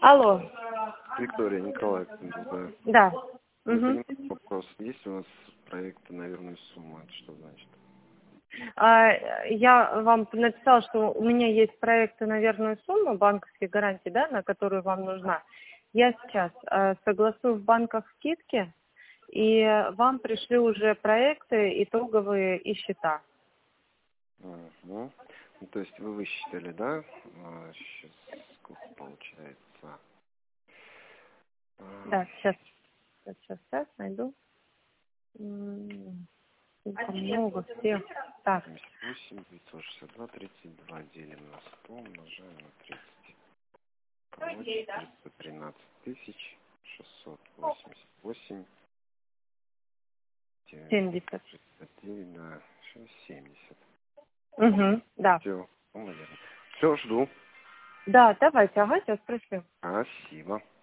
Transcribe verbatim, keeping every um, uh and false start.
Алло. Виктория Николаевна, да. Да. Не Угу. понимаю вопрос. Есть у нас проекты на верную сумму? Это что значит? А, я вам написала, что у меня есть проекты на верную сумму банковских гарантий, да, на которую вам нужна. Я сейчас э, согласую в банках скидки, и вам пришлю уже проекты итоговые и счета. Угу. Ну, то есть вы высчитали, да? А, сейчас сколько получается? А, Да, сейчас, сейчас, сейчас, сейчас найду. М, сколько много всех. Так, семьдесят восемь, девятьсот шестьдесят два, тридцать два делим на сто, умножаем на тридцать. Получится триста тринадцать тысяч шестьсот восемьдесят восемь. семьдесят. шестьдесят девять, да, шесть, семьдесят. Угу, да. Все, наверное. Все, жду. Да, давайте, ага, сейчас пришлю. Спасибо.